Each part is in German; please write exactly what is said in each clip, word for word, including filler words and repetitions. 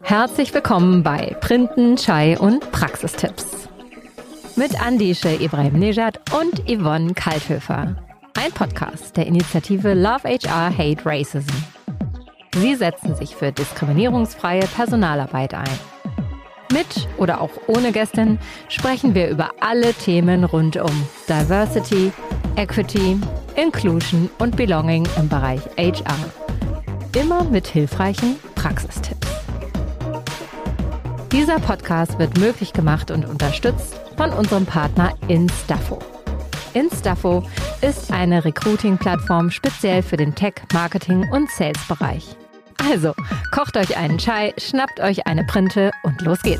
Herzlich willkommen bei Printen, Chai und Praxistipps. Mit Andische Ibrahim Nejad und Yvonne Kalthöfer. Ein Podcast der Initiative Love H R Hate Racism. Sie setzen sich für diskriminierungsfreie Personalarbeit ein. Mit oder auch ohne Gästin sprechen wir über alle Themen rund um Diversity, Equity, Inclusion und Belonging im Bereich H R. Immer mit hilfreichen Praxistipps. Dieser Podcast wird möglich gemacht und unterstützt von unserem Partner Instaffo. Instaffo ist eine Recruiting-Plattform speziell für den Tech-, Marketing- und Sales-Bereich. Also, kocht euch einen Chai, schnappt euch eine Printe und los geht's.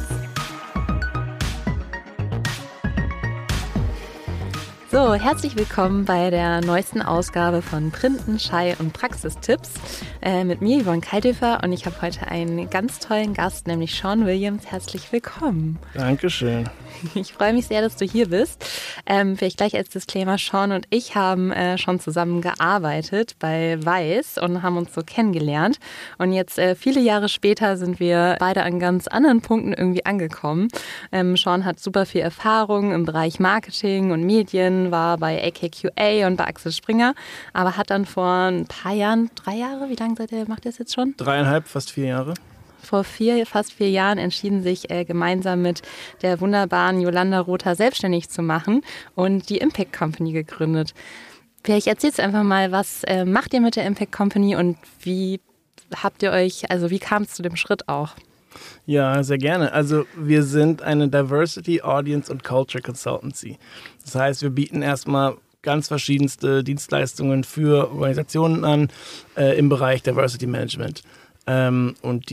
So, herzlich willkommen bei der neuesten Ausgabe von Printen, Chai und Praxistipps äh, mit mir, Yvonne Kalthöfer, und ich habe heute einen ganz tollen Gast, nämlich Sean Williams. Herzlich willkommen. Dankeschön. Ich freue mich sehr, dass du hier bist. Ähm, vielleicht gleich als Disclaimer, Sean und ich haben äh, schon zusammen gearbeitet bei Weiß und haben uns so kennengelernt. Und jetzt äh, viele Jahre später sind wir beide an ganz anderen Punkten irgendwie angekommen. Ähm, Sean hat super viel Erfahrung im Bereich Marketing und Medien, war bei A K Q A und bei Axel Springer, aber hat dann vor ein paar Jahren, drei Jahre, wie lange seid ihr, macht ihr das jetzt schon? Dreieinhalb, fast vier Jahre. Vor vier, fast vier Jahren entschieden sich äh, gemeinsam mit der wunderbaren Jolanda Rother selbstständig zu machen und die Impact Company gegründet. Vielleicht erzählst du einfach mal, was äh, macht ihr mit der Impact Company und wie habt ihr euch, also wie kam es zu dem Schritt auch? Ja, sehr gerne. Also wir sind eine Diversity, Audience und Culture Consultancy. Das heißt, wir bieten erstmal ganz verschiedenste Dienstleistungen für Organisationen an äh, im Bereich Diversity Management. Ähm, und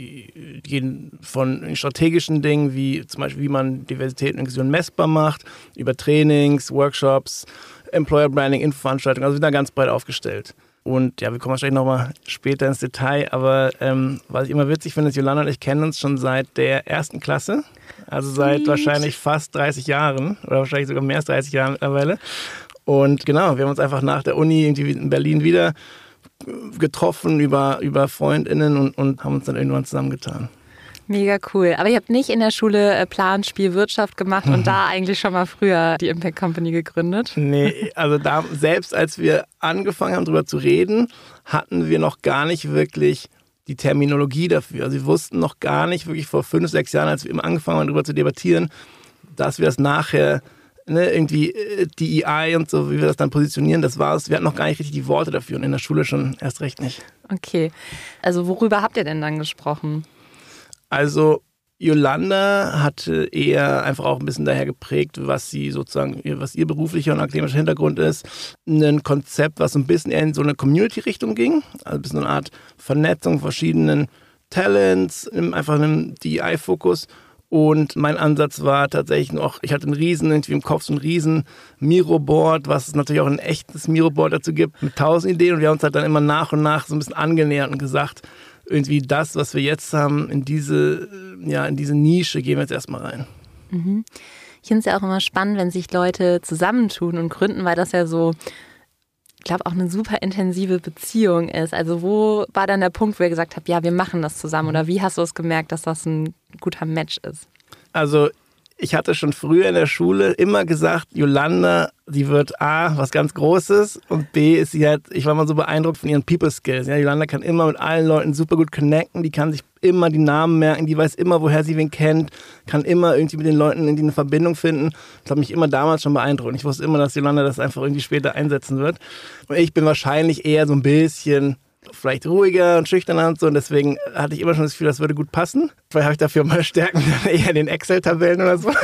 die gehen von strategischen Dingen, wie zum Beispiel, wie man Diversität und Inklusion messbar macht, über Trainings, Workshops, Employer Branding, Infoveranstaltungen, also wir sind da ganz breit aufgestellt. Und ja, wir kommen wahrscheinlich nochmal später ins Detail, aber ähm, was ich immer witzig finde, ist, Jolanda und ich kennen uns schon seit der ersten Klasse, also seit Sweet. wahrscheinlich fast dreißig Jahren oder wahrscheinlich sogar mehr als dreißig Jahren mittlerweile. Und genau, wir haben uns einfach nach der Uni irgendwie in Berlin wieder getroffen über, über FreundInnen und, und haben uns dann irgendwann zusammengetan. Mega cool. Aber ihr habt nicht in der Schule äh, Plan, Spiel, Wirtschaft gemacht und da eigentlich schon mal früher die Impact Company gegründet? Nee, also da, selbst als wir angefangen haben, darüber zu reden, hatten wir noch gar nicht wirklich die Terminologie dafür. Also wir wussten noch gar nicht wirklich vor fünf, sechs Jahren, als wir immer angefangen haben, darüber zu debattieren, dass wir das nachher Ne, irgendwie D E I und so, wie wir das dann positionieren, das war es. Wir hatten noch gar nicht richtig die Worte dafür und in der Schule schon erst recht nicht. Okay, also worüber habt ihr denn dann gesprochen? Also Jolanda hatte eher einfach auch ein bisschen daher geprägt, was sie sozusagen, was ihr beruflicher und akademischer Hintergrund ist. Ein Konzept, was so ein bisschen eher in so eine Community-Richtung ging, also ein bisschen so eine Art Vernetzung verschiedenen Talents, einfach einen D E I-Fokus. Und mein Ansatz war tatsächlich noch, ich hatte einen riesen, irgendwie im Kopf so ein riesen Miro-Board, was es natürlich auch ein echtes Miro-Board dazu gibt, mit tausend Ideen. Und wir haben uns halt dann immer nach und nach so ein bisschen angenähert und gesagt, irgendwie das, was wir jetzt haben, in diese, ja, in diese Nische gehen wir jetzt erstmal rein. Mhm. Ich finde es ja auch immer spannend, wenn sich Leute zusammentun und gründen, weil das ja so, ich glaube, auch eine super intensive Beziehung ist. Also wo war dann der Punkt, wo ihr gesagt habt, ja, wir machen das zusammen? Oder wie hast du es gemerkt, dass das ein guter Match ist? Also ich hatte schon früher in der Schule immer gesagt, Jolanda, sie wird A, was ganz Großes und B, ist sie halt, ich war mal so beeindruckt von ihren People Skills. Ja, Jolanda kann immer mit allen Leuten super gut connecten, die kann sich immer die Namen merken, die weiß immer, woher sie wen kennt, kann immer irgendwie mit den Leuten irgendwie eine Verbindung finden. Das hat mich immer damals schon beeindruckt. Ich wusste immer, dass Jolanda das einfach irgendwie später einsetzen wird. Und ich bin wahrscheinlich eher so ein bisschen vielleicht ruhiger und schüchterner und so. Und deswegen hatte ich immer schon das Gefühl, das würde gut passen. Vielleicht habe ich dafür mal Stärken eher in den Excel-Tabellen oder so.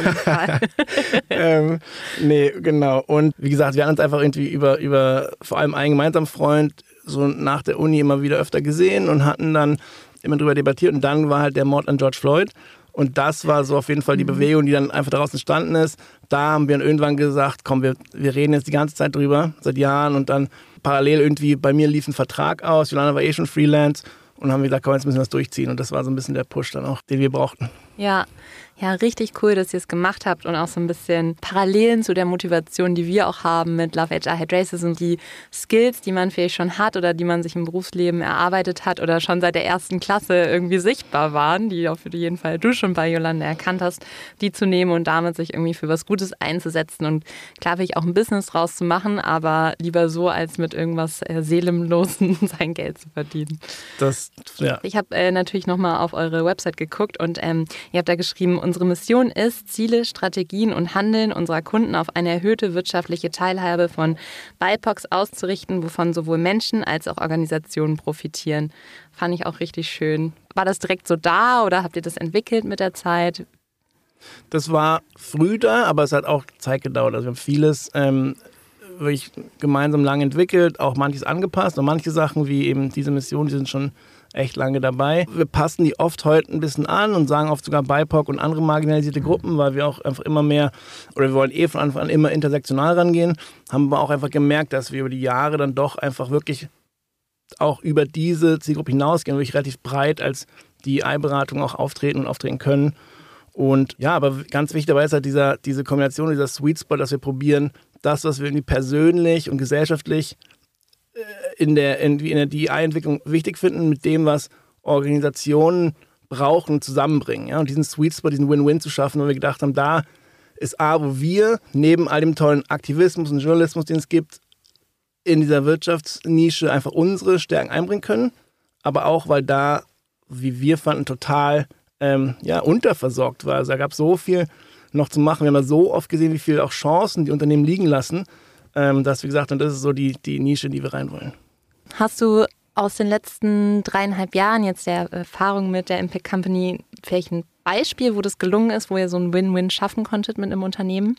ähm, nee, genau. Und wie gesagt, wir haben uns einfach irgendwie über, über vor allem einen gemeinsamen Freund so nach der Uni immer wieder öfter gesehen und hatten dann immer drüber debattiert. Und dann war halt der Mord an George Floyd. Und das war so auf jeden Fall die Bewegung, die dann einfach daraus entstanden ist. Da haben wir dann irgendwann gesagt, komm, wir, wir reden jetzt die ganze Zeit drüber, seit Jahren. Und dann parallel irgendwie, bei mir lief ein Vertrag aus, Jolanda war eh schon Freelance. Und haben wir gesagt, komm, jetzt müssen wir das durchziehen. Und das war so ein bisschen der Push dann auch, den wir brauchten. Ja. Ja, richtig cool, dass ihr es gemacht habt und auch so ein bisschen Parallelen zu der Motivation, die wir auch haben mit Love H R Head Races und die Skills, die man vielleicht schon hat oder die man sich im Berufsleben erarbeitet hat oder schon seit der ersten Klasse irgendwie sichtbar waren, die auf jeden Fall du schon bei Yolanda erkannt hast, die zu nehmen und damit sich irgendwie für was Gutes einzusetzen. Und klar will ich auch ein Business draus zu machen, aber lieber so, als mit irgendwas äh, Seelenlosen sein Geld zu verdienen. Das, ja. Ich habe äh, natürlich nochmal auf eure Website geguckt und ähm, ihr habt da geschrieben, unsere Mission ist, Ziele, Strategien und Handeln unserer Kunden auf eine erhöhte wirtschaftliche Teilhabe von B I P O Cs auszurichten, wovon sowohl Menschen als auch Organisationen profitieren. Fand ich auch richtig schön. War das direkt so da oder habt ihr das entwickelt mit der Zeit? Das war früh da, aber es hat auch Zeit gedauert. Also wir haben vieles ähm, wirklich gemeinsam lang entwickelt, auch manches angepasst und manche Sachen wie eben diese Mission, die sind schon echt lange dabei. Wir passen die oft heute ein bisschen an und sagen oft sogar B I P O C und andere marginalisierte Gruppen, weil wir auch einfach immer mehr, oder wir wollen eh von Anfang an immer intersektional rangehen, haben aber auch einfach gemerkt, dass wir über die Jahre dann doch einfach wirklich auch über diese Zielgruppe hinausgehen, wirklich relativ breit als die D I-Beratung auch auftreten und auftreten können. Und ja, aber ganz wichtig dabei ist halt dieser, diese Kombination, dieser Sweet Spot, dass wir probieren, das, was wir irgendwie persönlich und gesellschaftlich in der, in, in der D E I-Entwicklung wichtig finden, mit dem, was Organisationen brauchen, zusammenbringen. Ja? Und diesen Sweet Spot, diesen Win-Win zu schaffen, weil wir gedacht haben, da ist A, wo wir neben all dem tollen Aktivismus und Journalismus, den es gibt, in dieser Wirtschaftsnische einfach unsere Stärken einbringen können, aber auch, weil da, wie wir fanden, total ähm, ja, unterversorgt war. Also da gab es so viel noch zu machen. Wir haben ja so oft gesehen, wie viele auch Chancen die Unternehmen liegen lassen, dass wir gesagt haben, das ist so die, die Nische, in die wir rein wollen. Hast du aus den letzten dreieinhalb Jahren jetzt der Erfahrung mit der Impact Company vielleicht ein Beispiel, wo das gelungen ist, wo ihr so ein Win-Win schaffen konntet mit einem Unternehmen?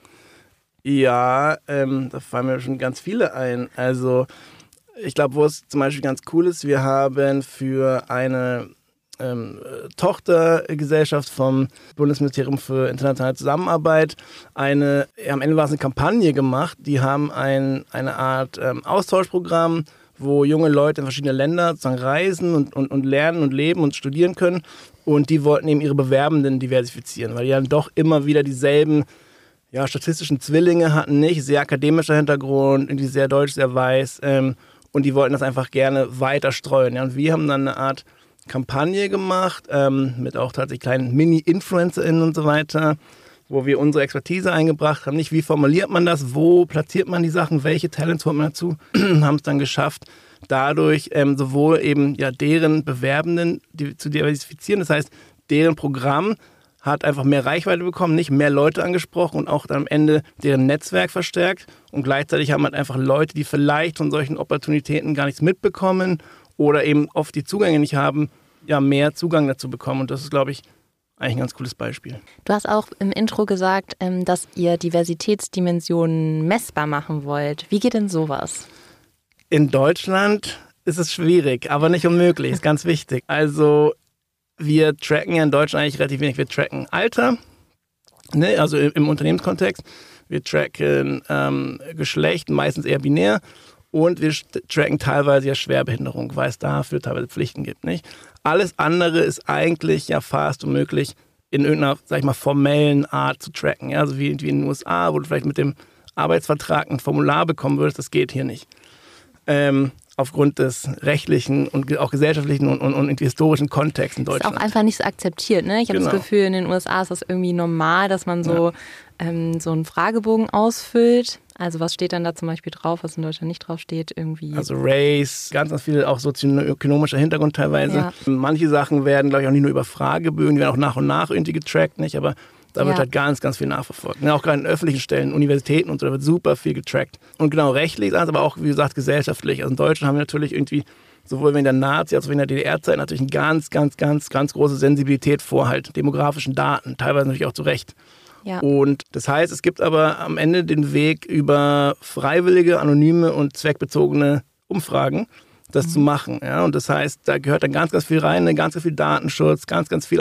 Ja, ähm, da fallen mir schon ganz viele ein. Also ich glaube, wo es zum Beispiel ganz cool ist, wir haben für eine Ähm, Tochtergesellschaft vom Bundesministerium für internationale Zusammenarbeit eine, ja, am Ende war es eine Kampagne gemacht, die haben ein, eine Art ähm, Austauschprogramm, wo junge Leute in verschiedene Länder sozusagen reisen und, und, und lernen und leben und studieren können und die wollten eben ihre Bewerbenden diversifizieren, weil die dann doch immer wieder dieselben ja, statistischen Zwillinge hatten, nicht, sehr akademischer Hintergrund, irgendwie sehr deutsch, sehr weiß ähm, und die wollten das einfach gerne weiter streuen. Ja, und wir haben dann eine Art Kampagne gemacht, ähm, mit auch tatsächlich kleinen Mini-InfluencerInnen und so weiter, wo wir unsere Expertise eingebracht haben. Nicht, wie formuliert man das, wo platziert man die Sachen, welche Talents holt man dazu, haben es dann geschafft, dadurch ähm, sowohl eben ja, deren Bewerbenden die, zu diversifizieren, das heißt, deren Programm hat einfach mehr Reichweite bekommen, nicht mehr Leute angesprochen und auch dann am Ende deren Netzwerk verstärkt und gleichzeitig haben halt einfach Leute, die vielleicht von solchen Opportunitäten gar nichts mitbekommen oder eben oft die Zugänge nicht haben, ja, mehr Zugang dazu bekommen. Und das ist, glaube ich, eigentlich ein ganz cooles Beispiel. Du hast auch im Intro gesagt, dass ihr Diversitätsdimensionen messbar machen wollt. Wie geht denn sowas? In Deutschland ist es schwierig, aber nicht unmöglich. Ist ganz wichtig. Also wir tracken ja in Deutschland eigentlich relativ wenig. Wir tracken Alter, ne, also im Unternehmenskontext. Wir tracken ähm, Geschlecht, meistens eher binär. Und wir tracken teilweise ja Schwerbehinderung, weil es dafür teilweise Pflichten gibt. Nicht? Alles andere ist eigentlich ja fast unmöglich in irgendeiner, sag ich mal, formellen Art zu tracken. Ja? Also wie, wie in den U S A, wo du vielleicht mit dem Arbeitsvertrag ein Formular bekommen würdest, das geht hier nicht. Ähm, aufgrund des rechtlichen und auch gesellschaftlichen und, und, und historischen Kontexts in Deutschland. Das ist auch einfach nicht so akzeptiert. Ne? Ich habe genau. das Gefühl, in den U S A ist das irgendwie normal, dass man so, ja. ähm, so einen Fragebogen ausfüllt. Also was steht dann da zum Beispiel drauf, was in Deutschland nicht drauf steht? Irgendwie. Also Race, ganz, ganz viel auch sozioökonomischer Hintergrund teilweise. Ja. Manche Sachen werden, glaube ich, auch nicht nur über Fragebögen, die werden auch nach und nach irgendwie getrackt, nicht? Aber da ja. wird halt ganz, ganz viel nachverfolgt. Ja, auch gerade in öffentlichen Stellen, Universitäten und so, da wird super viel getrackt. Und genau, rechtlich ist es aber auch, wie gesagt, gesellschaftlich. Also in Deutschland haben wir natürlich irgendwie, sowohl in der Nazi- als auch in der D D R-Zeit, natürlich eine ganz, ganz, ganz, ganz große Sensibilität vor halt demografischen Daten. Teilweise natürlich auch zu Recht. Ja. Und das heißt, es gibt aber am Ende den Weg über freiwillige, anonyme und zweckbezogene Umfragen, das mhm. zu machen. Ja? Und das heißt, da gehört dann ganz, ganz viel rein, ganz, ganz viel Datenschutz, ganz, ganz viel auch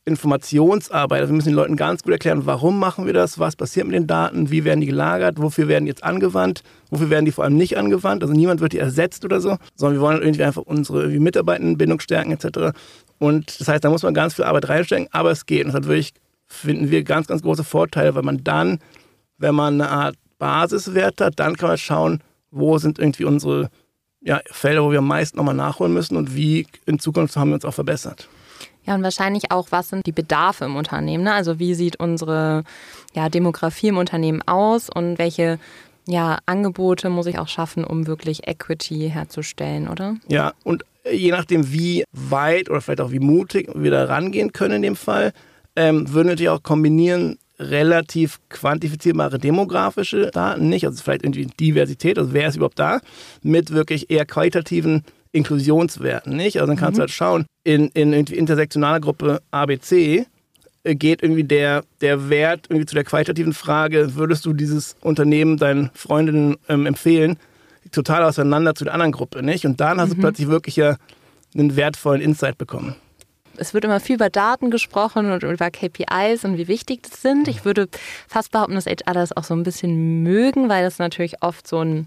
Informationsarbeit. Also wir müssen den Leuten ganz gut erklären, warum machen wir das, was passiert mit den Daten, wie werden die gelagert, wofür werden die jetzt angewandt, wofür werden die vor allem nicht angewandt. Also niemand wird die ersetzt oder so, sondern wir wollen irgendwie einfach unsere irgendwie Mitarbeitendenbindung stärken et cetera. Und das heißt, da muss man ganz viel Arbeit reinstecken, aber es geht. Und das hat wirklich, finden wir, ganz, ganz große Vorteile, weil man dann, wenn man eine Art Basiswert hat, dann kann man schauen, wo sind irgendwie unsere ja, Felder, wo wir am meisten nochmal nachholen müssen und wie in Zukunft haben wir uns auch verbessert. Ja, und wahrscheinlich auch, was sind die Bedarfe im Unternehmen? Ne? Also wie sieht unsere ja, Demografie im Unternehmen aus und welche ja, Angebote muss ich auch schaffen, um wirklich Equity herzustellen, oder? Ja, und je nachdem, wie weit oder vielleicht auch wie mutig wir da rangehen können in dem Fall, ähm, würden wir natürlich auch kombinieren, relativ quantifizierbare demografische Daten, nicht, also vielleicht irgendwie Diversität, also wer ist überhaupt da, mit wirklich eher qualitativen Inklusionswerten, nicht? Also dann kannst mhm. du halt schauen, in, in irgendwie intersektionaler Gruppe A B C geht irgendwie der, der Wert irgendwie zu der qualitativen Frage, würdest du dieses Unternehmen deinen Freundinnen ähm, empfehlen, total auseinander zu der anderen Gruppe, nicht? Und dann hast mhm. du plötzlich wirklich ja einen wertvollen Insight bekommen. Es wird immer viel über Daten gesprochen und über K P Is und wie wichtig das sind. Ich würde fast behaupten, dass H R das auch so ein bisschen mögen, weil das natürlich oft so ein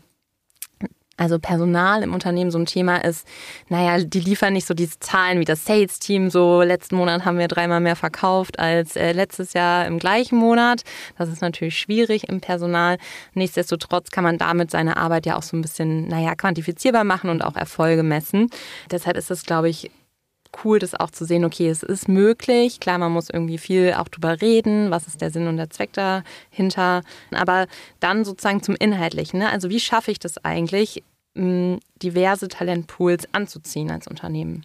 Also Personal im Unternehmen so ein Thema ist, naja, die liefern nicht so diese Zahlen wie das Sales-Team. So letzten Monat haben wir dreimal mehr verkauft als äh, letztes Jahr im gleichen Monat. Das ist natürlich schwierig im Personal. Nichtsdestotrotz kann man damit seine Arbeit ja auch so ein bisschen, naja, quantifizierbar machen und auch Erfolge messen. Deshalb ist es, glaube ich, cool, das auch zu sehen, okay, es ist möglich. Klar, man muss irgendwie viel auch drüber reden, was ist der Sinn und der Zweck dahinter. Aber dann sozusagen zum Inhaltlichen. Ne? Also wie schaffe ich das eigentlich, mh, diverse Talentpools anzuziehen als Unternehmen?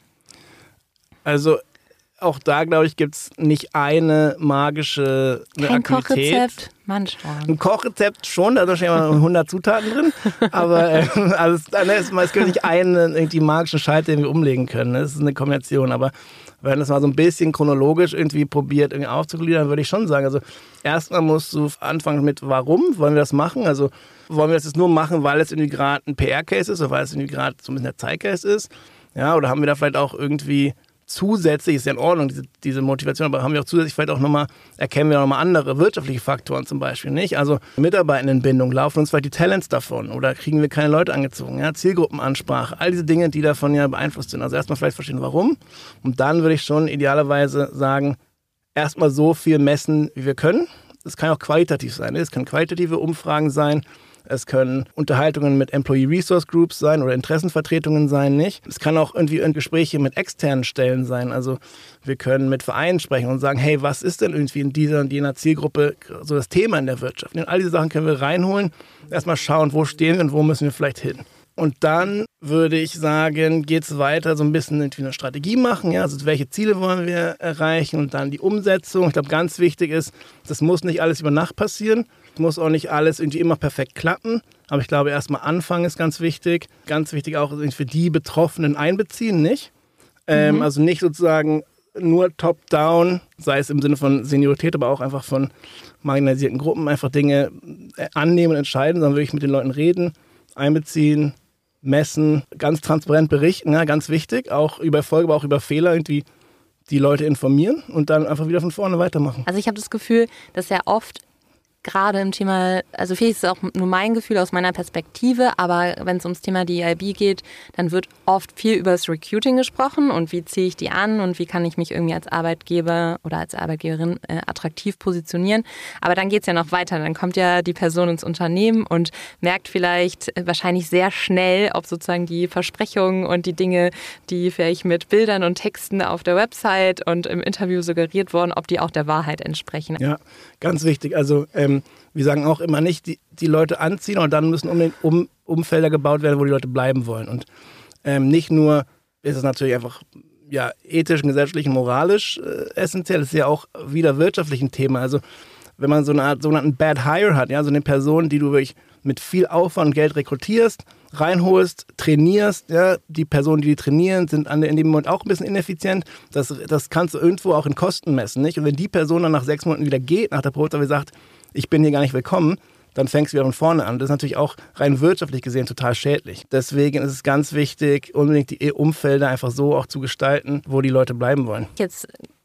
Also auch da, glaube ich, gibt es nicht eine magische eine Kein Aktivität. Kochrezept, manchmal. Ein Kochrezept schon, da sind wahrscheinlich hundert Zutaten drin. Aber äh, also, es gibt nicht einen irgendwie magischen Schalter, den wir umlegen können. Das ist eine Kombination. Aber wenn das mal so ein bisschen chronologisch irgendwie probiert, irgendwie aufzugliedern, würde ich schon sagen, also erstmal musst du anfangen mit, warum wollen wir das machen? Also wollen wir das jetzt nur machen, weil es irgendwie gerade ein P R-Case ist oder weil es irgendwie gerade so ein bisschen der Zeitgeist ist? Ja, oder haben wir da vielleicht auch irgendwie zusätzlich, ist ja in Ordnung, diese, diese Motivation, aber haben wir auch zusätzlich vielleicht auch nochmal, erkennen wir nochmal andere wirtschaftliche Faktoren zum Beispiel, nicht? Also Mitarbeitendenbindung, laufen uns vielleicht die Talents davon oder kriegen wir keine Leute angezogen, ja? Zielgruppenansprache, all diese Dinge, die davon ja beeinflusst sind. Also erstmal vielleicht verstehen, warum, und dann würde ich schon idealerweise sagen, erstmal so viel messen, wie wir können. Das kann auch qualitativ sein, es können qualitative Umfragen sein, es können Unterhaltungen mit Employee Resource Groups sein oder Interessenvertretungen sein, nicht? Es kann auch irgendwie Gespräche mit externen Stellen sein. Also wir können mit Vereinen sprechen und sagen, hey, was ist denn irgendwie in dieser und jener Zielgruppe so das Thema in der Wirtschaft? Und all diese Sachen können wir reinholen, erstmal schauen, wo stehen wir und wo müssen wir vielleicht hin. Und dann würde ich sagen, geht es weiter, so ein bisschen irgendwie eine Strategie machen. Ja? Also welche Ziele wollen wir erreichen und dann die Umsetzung. Ich glaube, ganz wichtig ist, das muss nicht alles über Nacht passieren. Es muss auch nicht alles irgendwie immer perfekt klappen. Aber ich glaube, erstmal anfangen ist ganz wichtig. Ganz wichtig auch für die Betroffenen einbeziehen, nicht? Ähm, mhm. Also nicht sozusagen nur top-down, sei es im Sinne von Seniorität, aber auch einfach von marginalisierten Gruppen, einfach Dinge annehmen und entscheiden, sondern wirklich mit den Leuten reden, einbeziehen, messen, ganz transparent berichten, ja, ganz wichtig, auch über Erfolge, aber auch über Fehler irgendwie die Leute informieren und dann einfach wieder von vorne weitermachen. Also ich habe das Gefühl, dass ja oft gerade im Thema, also vielleicht ist es auch nur mein Gefühl aus meiner Perspektive, aber wenn es ums Thema D E I B geht, dann wird oft viel über das Recruiting gesprochen und wie ziehe ich die an und wie kann ich mich irgendwie als Arbeitgeber oder als Arbeitgeberin äh, attraktiv positionieren. Aber dann geht es ja noch weiter, dann kommt ja die Person ins Unternehmen und merkt vielleicht äh, wahrscheinlich sehr schnell, ob sozusagen die Versprechungen und die Dinge, die vielleicht mit Bildern und Texten auf der Website und im Interview suggeriert wurden, ob die auch der Wahrheit entsprechen. Ja, ganz wichtig. Also ähm, wir sagen auch immer nicht, die, die Leute anziehen und dann müssen um, um, Umfelder gebaut werden, wo die Leute bleiben wollen. Und ähm, nicht nur ist es natürlich einfach ja, ethisch, gesellschaftlich und moralisch äh, essentiell, es ist ja auch wieder wirtschaftlich ein Thema. Also wenn man so eine Art sogenannten Bad Hire hat, ja, so eine Person, die du wirklich mit viel Aufwand und Geld rekrutierst, reinholst, trainierst, ja, die Personen, die die trainieren, sind an, in dem Moment auch ein bisschen ineffizient. Das, das kannst du irgendwo auch in Kosten messen, nicht? Und wenn die Person dann nach sechs Monaten wieder geht, nach der Probezeit sagt, ich bin hier gar nicht willkommen, dann fängst du wieder von vorne an. Das ist natürlich auch rein wirtschaftlich gesehen total schädlich. Deswegen ist es ganz wichtig, unbedingt die Umfelder einfach so auch zu gestalten, wo die Leute bleiben wollen. Jetzt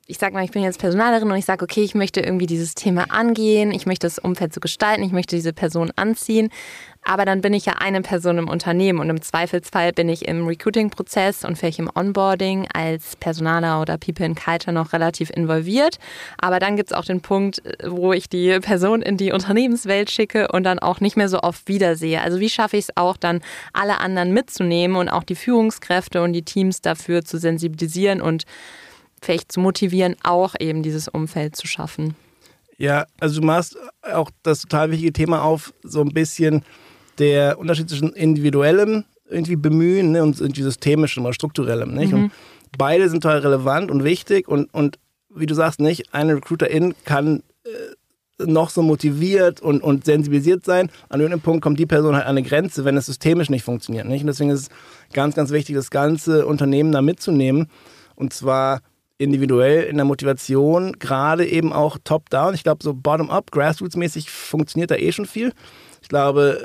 ich sag mal, ich bin jetzt Personalerin und ich sage, okay, ich möchte irgendwie dieses Thema angehen, ich möchte das Umfeld so gestalten, ich möchte diese Person anziehen, aber dann bin ich ja eine Person im Unternehmen und im Zweifelsfall bin ich im Recruiting-Prozess und vielleicht im Onboarding als Personaler oder People in Culture noch relativ involviert, aber dann gibt es auch den Punkt, wo ich die Person in die Unternehmenswelt schicke und dann auch nicht mehr so oft wiedersehe. Also wie schaffe ich es auch dann, alle anderen mitzunehmen und auch die Führungskräfte und die Teams dafür zu sensibilisieren und vielleicht zu motivieren, auch eben dieses Umfeld zu schaffen. Ja, also du machst auch das total wichtige Thema auf, so ein bisschen der Unterschied zwischen individuellem irgendwie Bemühen, ne, und irgendwie systemischem oder strukturellem. Nicht? Mhm. Und beide sind total relevant und wichtig und, und wie du sagst, nicht, eine Recruiterin kann äh, noch so motiviert und, und sensibilisiert sein. An irgendeinem Punkt kommt die Person halt an eine Grenze, wenn es systemisch nicht funktioniert. Nicht? Und deswegen ist es ganz, ganz wichtig, das ganze Unternehmen da mitzunehmen und zwar individuell in der Motivation, gerade eben auch top-down. Ich glaube, so bottom-up, grassroots-mäßig funktioniert da eh schon viel. Ich glaube,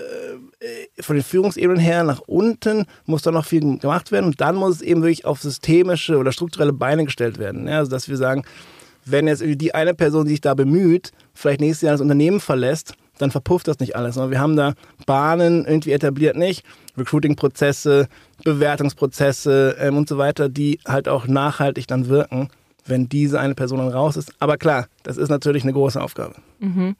von den Führungsebenen her nach unten muss da noch viel gemacht werden und dann muss es eben wirklich auf systemische oder strukturelle Beine gestellt werden. Ja, also dass wir sagen, wenn jetzt irgendwie die eine Person, die sich da bemüht, vielleicht nächstes Jahr das Unternehmen verlässt, dann verpufft das nicht alles. Sondern wir haben da Bahnen irgendwie etabliert, nicht Recruiting-Prozesse, Bewertungsprozesse ähm, und so weiter, die halt auch nachhaltig dann wirken, wenn diese eine Person dann raus ist. Aber klar, das ist natürlich eine große Aufgabe. Mhm.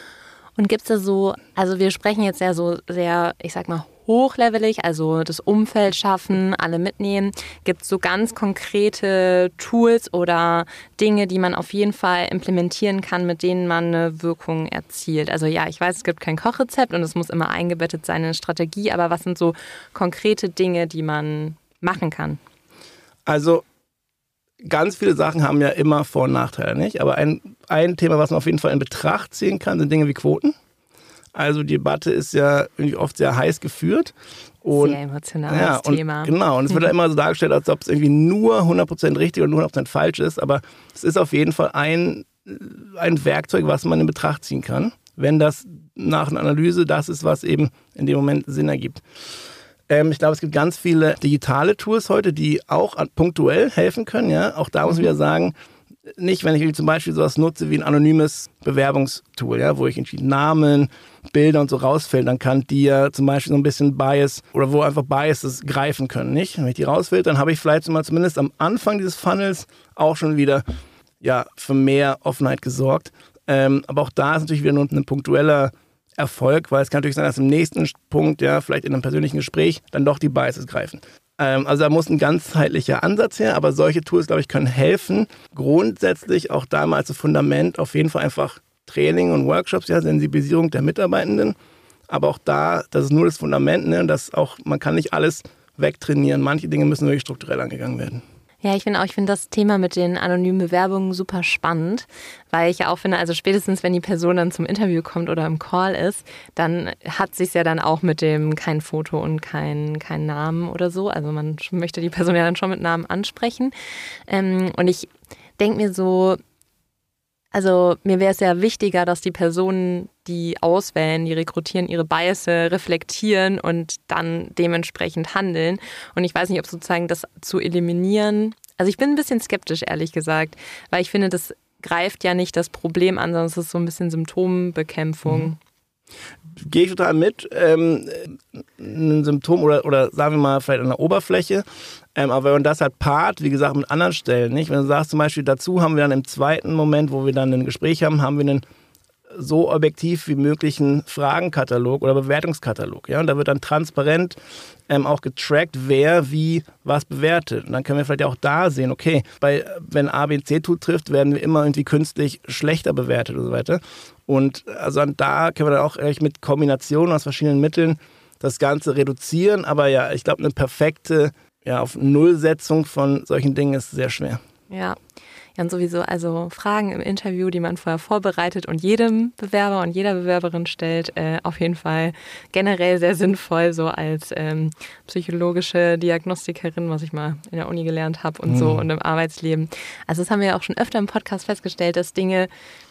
Und gibt es da so, also wir sprechen jetzt ja so sehr, ich sag mal, hochlevelig, also das Umfeld schaffen, alle mitnehmen. Gibt es so ganz konkrete Tools oder Dinge, die man auf jeden Fall implementieren kann, mit denen man eine Wirkung erzielt? Also ja, ich weiß, es gibt kein Kochrezept und es muss immer eingebettet sein in eine Strategie, aber was sind so konkrete Dinge, die man machen kann? Also ganz viele Sachen haben ja immer Vor- und Nachteile, nicht? Aber ein, ein Thema, was man auf jeden Fall in Betracht ziehen kann, sind Dinge wie Quoten. Also die Debatte ist ja irgendwie oft sehr heiß geführt. Und, sehr emotionales ja, und, Thema. Genau, und es wird ja immer so dargestellt, als ob es irgendwie nur hundert Prozent richtig und nur hundert Prozent falsch ist. Aber es ist auf jeden Fall ein, ein Werkzeug, was man in Betracht ziehen kann, wenn das nach einer Analyse das ist, was eben in dem Moment Sinn ergibt. Ähm, ich glaube, es gibt ganz viele digitale Tools heute, die auch punktuell helfen können. Ja? Auch da muss ich wieder sagen, nicht, wenn ich zum Beispiel sowas nutze wie ein anonymes Bewerbungstool, ja, wo ich irgendwie Namen, Bilder und so rausfiltern, dann kann die ja zum Beispiel so ein bisschen Bias oder wo einfach Biases greifen können, nicht? Wenn ich die rausfilter, dann habe ich vielleicht mal zumindest am Anfang dieses Funnels auch schon wieder ja, für mehr Offenheit gesorgt. Ähm, aber auch da ist natürlich wieder nur ein punktueller Erfolg, weil es kann natürlich sein, dass im nächsten Punkt, ja, vielleicht in einem persönlichen Gespräch, dann doch die Biases greifen. Ähm, also da muss ein ganzheitlicher Ansatz her, aber solche Tools, glaube ich, können helfen. Grundsätzlich auch da mal als Fundament auf jeden Fall einfach Training und Workshops, ja, Sensibilisierung der Mitarbeitenden. Aber auch da, das ist nur das Fundament, ne, und das auch, man kann nicht alles wegtrainieren. Manche Dinge müssen wirklich strukturell angegangen werden. Ja, ich finde auch, ich finde das Thema mit den anonymen Bewerbungen super spannend, weil ich ja auch finde, also spätestens, wenn die Person dann zum Interview kommt oder im Call ist, dann hat sich's ja dann auch mit dem kein Foto und kein, kein Namen oder so. Also man möchte die Person ja dann schon mit Namen ansprechen. Ähm, und ich denke mir so, also mir wäre es ja wichtiger, dass die Personen, die auswählen, die rekrutieren, ihre Biases reflektieren und dann dementsprechend handeln. Und ich weiß nicht, ob sozusagen das zu eliminieren, also ich bin ein bisschen skeptisch, ehrlich gesagt, weil ich finde, das greift ja nicht das Problem an, sondern es ist so ein bisschen Symptombekämpfung. Mhm. Gehe ich total mit. Ähm, ein Symptom oder, oder sagen wir mal vielleicht an der Oberfläche. Ähm, aber wenn man das halt paart, wie gesagt, mit anderen Stellen, nicht? Wenn du sagst zum Beispiel, dazu haben wir dann im zweiten Moment, wo wir dann ein Gespräch haben, haben wir einen so objektiv wie möglichen Fragenkatalog oder Bewertungskatalog. Ja? Und da wird dann transparent ähm, auch getrackt, wer wie was bewertet. Und dann können wir vielleicht auch da sehen, okay, bei, wenn A, B, C zutrifft, werden wir immer irgendwie künstlich schlechter bewertet und so weiter. Und also da können wir dann auch mit Kombinationen aus verschiedenen Mitteln das Ganze reduzieren. Aber ja, ich glaube, eine perfekte ja, auf Nullsetzung von solchen Dingen ist sehr schwer. Ja. Ja, und sowieso also Fragen im Interview, die man vorher vorbereitet und jedem Bewerber und jeder Bewerberin stellt, äh, auf jeden Fall generell sehr sinnvoll, so als ähm, psychologische Diagnostikerin, was ich mal in der Uni gelernt habe und mhm. so und im Arbeitsleben. Also das haben wir ja auch schon öfter im Podcast festgestellt, dass Dinge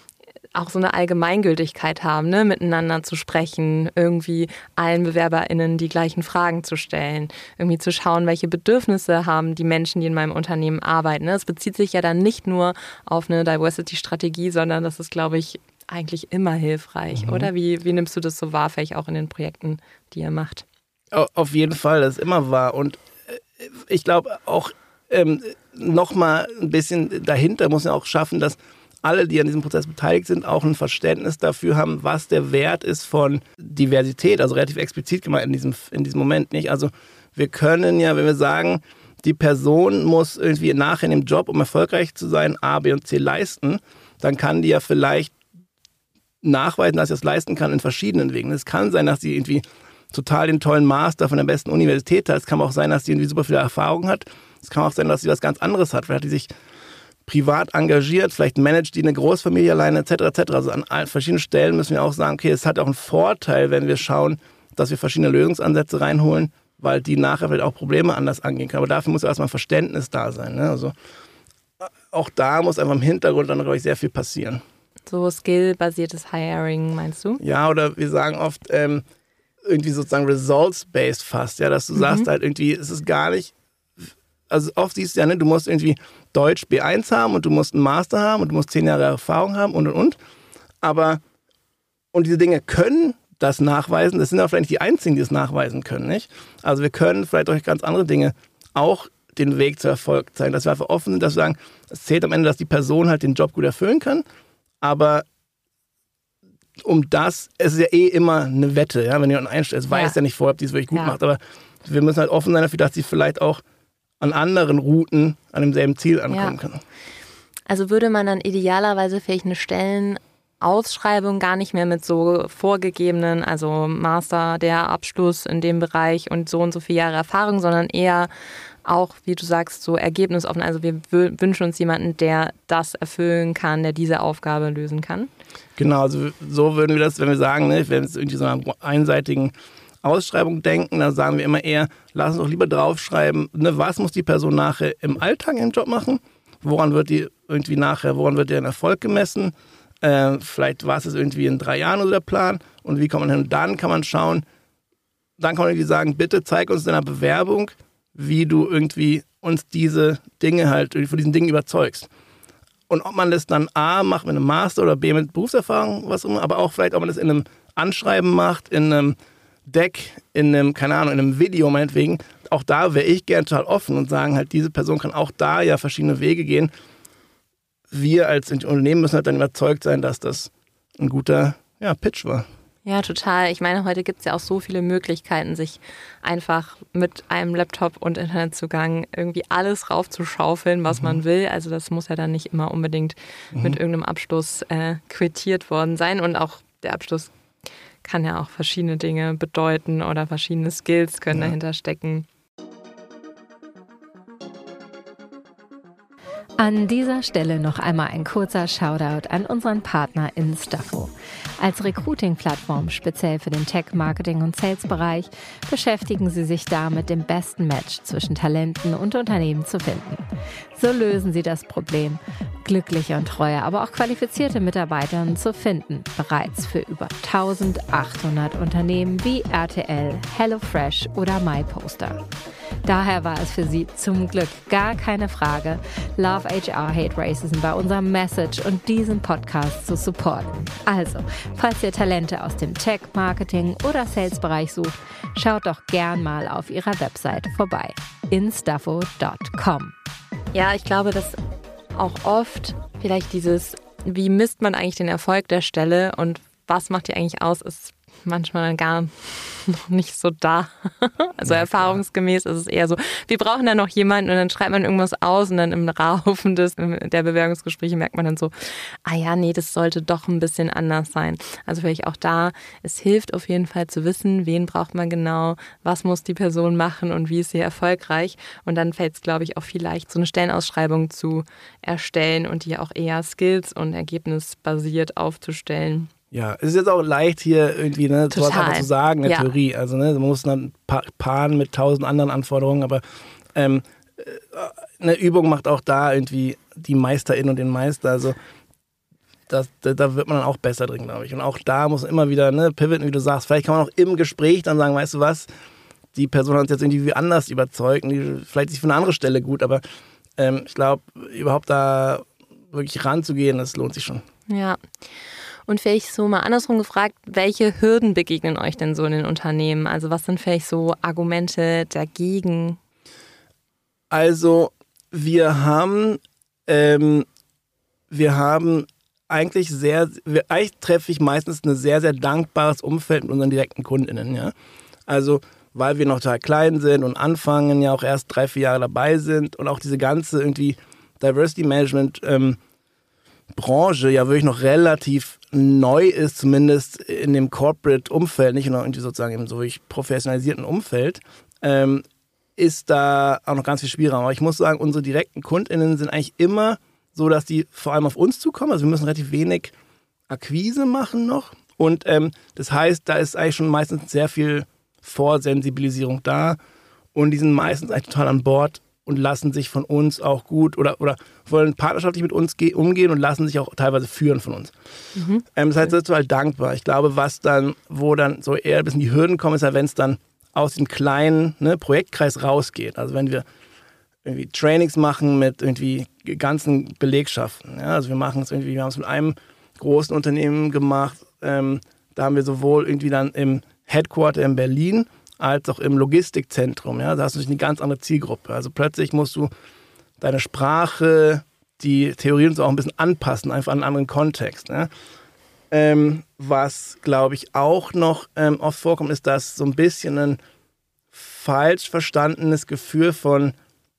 auch so eine Allgemeingültigkeit haben, ne? Miteinander zu sprechen, irgendwie allen BewerberInnen die gleichen Fragen zu stellen, irgendwie zu schauen, welche Bedürfnisse haben die Menschen, die in meinem Unternehmen arbeiten. Ne? Es bezieht sich ja dann nicht nur auf eine Diversity-Strategie, sondern das ist, glaube ich, eigentlich immer hilfreich, mhm. oder? Wie, wie nimmst du das so wahr, vielleicht auch in den Projekten, die ihr macht? Auf jeden Fall, das ist immer wahr. Und ich glaube auch ähm, nochmal ein bisschen dahinter muss man auch schaffen, dass alle, die an diesem Prozess beteiligt sind, auch ein Verständnis dafür haben, was der Wert ist von Diversität, also relativ explizit gemeint in diesem, in diesem Moment nicht. Also wir können ja, wenn wir sagen, die Person muss irgendwie nachher in dem Job, um erfolgreich zu sein, A, B und C leisten, dann kann die ja vielleicht nachweisen, dass sie das leisten kann in verschiedenen Wegen. Es kann sein, dass sie irgendwie total den tollen Master von der besten Universität hat. Es kann auch sein, dass sie irgendwie super viel Erfahrung hat. Es kann auch sein, dass sie was ganz anderes hat. Vielleicht hat die sich privat engagiert, vielleicht managt die eine Großfamilie alleine, et cetera et cetera. Also an verschiedenen Stellen müssen wir auch sagen, okay, es hat auch einen Vorteil, wenn wir schauen, dass wir verschiedene Lösungsansätze reinholen, weil die nachher vielleicht auch Probleme anders angehen können. Aber dafür muss erstmal Verständnis da sein. Ne? Also auch da muss einfach im Hintergrund dann, glaube ich, sehr viel passieren. So skill-basiertes Hiring, meinst du? Ja, oder wir sagen oft ähm, irgendwie sozusagen results-based fast, ja, dass du mhm. sagst halt irgendwie, es ist gar nicht, also oft siehst du ja, ne, du musst irgendwie Deutsch B eins haben und du musst einen Master haben und du musst zehn Jahre Erfahrung haben und und und, aber und diese Dinge können das nachweisen, das sind auch vielleicht nicht die einzigen, die es nachweisen können, nicht? Also wir können vielleicht durch ganz andere Dinge auch den Weg zu Erfolg zeigen, dass wir einfach offen sind, dass wir sagen, es zählt am Ende, dass die Person halt den Job gut erfüllen kann, aber um das, es ist ja eh immer eine Wette, ja, wenn jemand einstellt, weiß ja nicht vorher, ob die es wirklich gut ja. macht, aber wir müssen halt offen sein dafür, dass sie vielleicht auch an anderen Routen an demselben Ziel ankommen ja. kann. Also würde man dann idealerweise vielleicht eine Stellenausschreibung gar nicht mehr mit so vorgegebenen, also Master, der Abschluss in dem Bereich und so und so viele Jahre Erfahrung, sondern eher auch, wie du sagst, so ergebnisoffen. Also wir w- wünschen uns jemanden, der das erfüllen kann, der diese Aufgabe lösen kann. Genau, also so würden wir das, wenn wir sagen, ne, wenn es irgendwie so einer einseitigen Ausschreibung denken, dann sagen wir immer eher, lass uns doch lieber draufschreiben, ne, was muss die Person nachher im Alltag im Job machen, woran wird die irgendwie nachher, woran wird deren Erfolg gemessen, äh, vielleicht war es irgendwie in drei Jahren oder der Plan und wie kommt man hin? Und dann kann man schauen, dann kann man irgendwie sagen, bitte zeig uns in deiner Bewerbung, wie du irgendwie uns diese Dinge halt, von diesen Dingen überzeugst. Und ob man das dann A macht mit einem Master oder B mit Berufserfahrung, was immer, aber auch vielleicht, ob man das in einem Anschreiben macht, in einem Deck, in einem, keine Ahnung, in einem Video meinetwegen, auch da wäre ich gern total offen und sagen halt, diese Person kann auch da ja verschiedene Wege gehen. Wir als Unternehmen müssen halt dann überzeugt sein, dass das ein guter ja, Pitch war. Ja, total. Ich meine, heute gibt es ja auch so viele Möglichkeiten, sich einfach mit einem Laptop und Internetzugang irgendwie alles raufzuschaufeln, was mhm. man will. Also das muss ja dann nicht immer unbedingt mhm. mit irgendeinem Abschluss äh, quittiert worden sein. Und auch der Abschluss kann ja auch verschiedene Dinge bedeuten oder verschiedene Skills können ja. dahinter stecken. An dieser Stelle noch einmal ein kurzer Shoutout an unseren Partner Instafo. Als Recruiting-Plattform speziell für den Tech-, Marketing- und Sales-Bereich beschäftigen sie sich damit, den besten Match zwischen Talenten und Unternehmen zu finden. So lösen sie das Problem, glückliche und treue, aber auch qualifizierte Mitarbeiter zu finden, bereits für über eintausendachthundert Unternehmen wie R T L, HelloFresh oder MyPoster. Daher war es für sie zum Glück gar keine Frage, Love H R Hate Racism bei unserem Message und diesem Podcast zu supporten. Also, falls ihr Talente aus dem Tech, Marketing oder Sales-Bereich sucht, schaut doch gern mal auf ihrer Webseite vorbei. instafo Punkt com. Ja, ich glaube, dass auch oft vielleicht dieses, wie misst man eigentlich den Erfolg der Stelle und was macht die eigentlich aus, ist manchmal gar noch nicht so da. Also ja, erfahrungsgemäß ist es eher so, wir brauchen da noch jemanden und dann schreibt man irgendwas aus und dann im Laufe des, der Bewerbungsgespräche merkt man dann so, ah ja, nee, das sollte doch ein bisschen anders sein. Also vielleicht auch da, es hilft auf jeden Fall zu wissen, wen braucht man genau, was muss die Person machen und wie ist sie erfolgreich. Und dann fällt es, glaube ich, auch viel leicht, so eine Stellenausschreibung zu erstellen und die auch eher skills- und ergebnisbasiert aufzustellen. Ja, es ist jetzt auch leicht hier irgendwie ne, sowas einfach zu sagen, in der ja. Theorie. Also ne, man muss dann pa- paaren mit tausend anderen Anforderungen, aber ähm, eine Übung macht auch da irgendwie die Meisterin und den Meister. Also das, da, da wird man dann auch besser drin, glaube ich. Und auch da muss man immer wieder ne, pivoten, wie du sagst. Vielleicht kann man auch im Gespräch dann sagen, weißt du was, die Person hat uns jetzt irgendwie anders überzeugt, die, vielleicht ist sie für eine andere Stelle gut, aber ähm, ich glaube, überhaupt da wirklich ranzugehen, das lohnt sich schon. Ja. Und vielleicht so mal andersrum gefragt, welche Hürden begegnen euch denn so in den Unternehmen? Also was sind vielleicht so Argumente dagegen? Also wir haben, ähm, wir haben eigentlich sehr, wir, eigentlich treffe ich meistens ein sehr, sehr dankbares Umfeld mit unseren direkten KundInnen. Ja? Also weil wir noch total klein sind und anfangen, ja auch erst drei, vier Jahre dabei sind und auch diese ganze irgendwie Diversity Management ähm, Branche ja wirklich noch relativ neu ist, zumindest in dem Corporate-Umfeld, nicht nur irgendwie sozusagen im so professionalisierten Umfeld, ähm, ist da auch noch ganz viel Spielraum. Aber ich muss sagen, unsere direkten KundInnen sind eigentlich immer so, dass die vor allem auf uns zukommen. Also wir müssen relativ wenig Akquise machen noch. Und ähm, das heißt, da ist eigentlich schon meistens sehr viel Vorsensibilisierung da. Und die sind meistens eigentlich total an Bord und lassen sich von uns auch gut oder, oder wollen partnerschaftlich mit uns ge- umgehen und lassen sich auch teilweise führen von uns. Mhm. Ähm, das heißt, das ist total dankbar. Ich glaube, was dann, wo dann so eher ein bisschen die Hürden kommen, ist ja, wenn es dann aus dem kleinen ne, Projektkreis rausgeht. Also wenn wir irgendwie Trainings machen mit irgendwie ganzen Belegschaften. Ja? Also wir machen es irgendwie, wir haben es mit einem großen Unternehmen gemacht. Ähm, da haben wir sowohl irgendwie dann im Headquarter in Berlin als auch im Logistikzentrum. Ja? Da hast du natürlich eine ganz andere Zielgruppe. Also plötzlich musst du deine Sprache, die Theorien so auch ein bisschen anpassen, einfach an einen anderen Kontext. Ne? Ähm, was, glaube ich, auch noch ähm, oft vorkommt, ist, dass so ein bisschen ein falsch verstandenes Gefühl von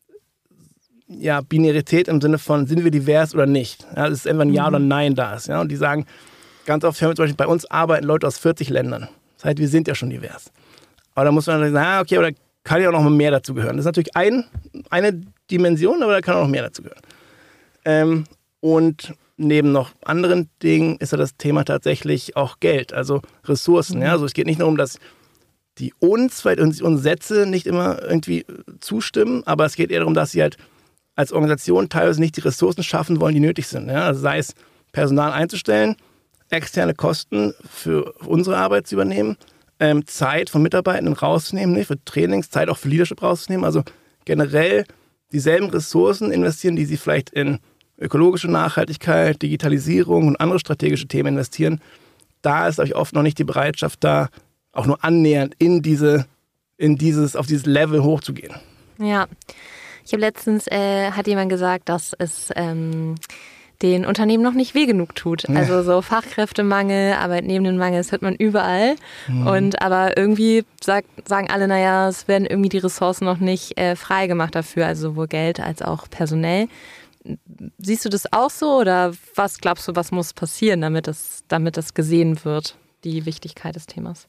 ja, Binarität im Sinne von, sind wir divers oder nicht? Ja, das ist entweder ein Ja mhm. oder ein Nein da ist. Ja? Und die sagen, ganz oft hören wir zum Beispiel, bei uns arbeiten Leute aus vierzig Ländern. Das heißt, wir sind ja schon divers. Aber da muss man dann sagen, ah, okay, aber da kann ja auch noch mehr dazu gehören. Das ist natürlich ein, eine Dimension, aber da kann auch noch mehr dazu gehören. Ähm, und neben noch anderen Dingen ist ja das Thema tatsächlich auch Geld, also Ressourcen. Mhm. Ja? Also es geht nicht nur um, dass die uns, vielleicht unsere Sätze nicht immer irgendwie zustimmen, aber es geht eher darum, dass sie halt als Organisation teilweise nicht die Ressourcen schaffen wollen, die nötig sind. Ja? Also sei es Personal einzustellen, externe Kosten für unsere Arbeit zu übernehmen, ähm, Zeit von Mitarbeitenden rauszunehmen, nicht? Für Trainings, Zeit auch für Leadership rauszunehmen. Also generell dieselben Ressourcen investieren, die sie vielleicht in ökologische Nachhaltigkeit, Digitalisierung und andere strategische Themen investieren. Da ist euch oft noch nicht die Bereitschaft da, auch nur annähernd in diese, in dieses, auf dieses Level hochzugehen. Ja, ich habe letztens, äh, hat jemand gesagt, dass es ähm, den Unternehmen noch nicht weh genug tut. Ja. Also so Fachkräftemangel, Arbeitnehmendenmangel, das hört man überall. Mhm. Und aber irgendwie sagt, sagen alle, naja, es werden irgendwie die Ressourcen noch nicht äh, freigemacht dafür, also sowohl Geld als auch personell. Siehst du das auch so oder was glaubst du, was muss passieren, damit das, damit das gesehen wird, die Wichtigkeit des Themas?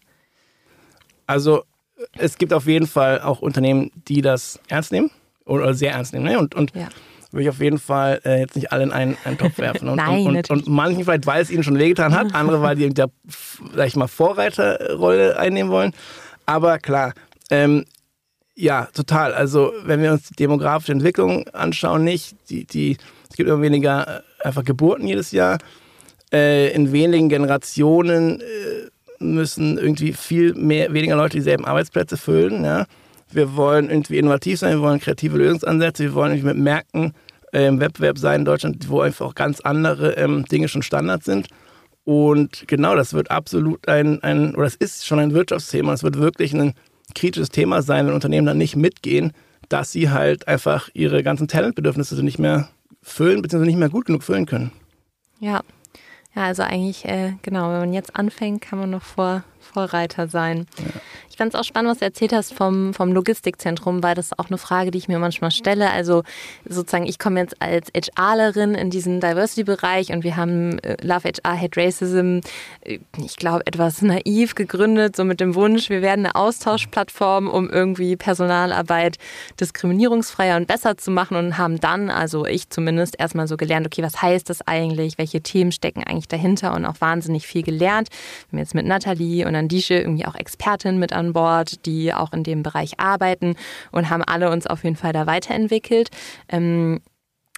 Also es gibt auf jeden Fall auch Unternehmen, die das ernst nehmen oder sehr ernst nehmen. Ne? Und, und ja. würde ich auf jeden Fall äh, jetzt nicht alle in einen, einen Topf werfen. Und, Nein, und, und, und manchen vielleicht, weil es ihnen schon wehgetan hat, andere, weil die in der, sag ich mal, Vorreiterrolle einnehmen wollen. Aber klar, ähm, ja, total. Also wenn wir uns die demografische Entwicklung anschauen, nicht, die, die, es gibt immer weniger einfach Geburten jedes Jahr. Äh, in wenigen Generationen äh, müssen irgendwie viel mehr, weniger Leute dieselben Arbeitsplätze füllen. Ja? Wir wollen irgendwie innovativ sein, wir wollen kreative Lösungsansätze, wir wollen irgendwie mit Märkten äh, im Wettbewerb sein in Deutschland, wo einfach auch ganz andere ähm, Dinge schon Standard sind. Und genau, das wird absolut ein, ein, oder es ist schon ein Wirtschaftsthema, es wird wirklich ein kritisches Thema sein, wenn Unternehmen dann nicht mitgehen, dass sie halt einfach ihre ganzen Talentbedürfnisse nicht mehr füllen, beziehungsweise nicht mehr gut genug füllen können. Ja, ja, also eigentlich, äh, genau, wenn man jetzt anfängt, kann man noch vor, Vorreiter sein. Ja. Ich fand es auch spannend, was du erzählt hast vom, vom Logistikzentrum, weil das ist auch eine Frage, die ich mir manchmal stelle. Also sozusagen, ich komme jetzt als HRlerin in diesen Diversity-Bereich und wir haben äh, Love H R Hate Racism, äh, ich glaube, etwas naiv gegründet, so mit dem Wunsch, wir werden eine Austauschplattform, um irgendwie Personalarbeit diskriminierungsfreier und besser zu machen und haben dann, also ich zumindest, erstmal so gelernt, okay, was heißt das eigentlich, welche Themen stecken eigentlich dahinter und auch wahnsinnig viel gelernt. Wir haben jetzt mit Nathalie und Andische irgendwie auch Expertinnen mit an Bord, die auch in dem Bereich arbeiten und haben alle uns auf jeden Fall da weiterentwickelt. Ähm,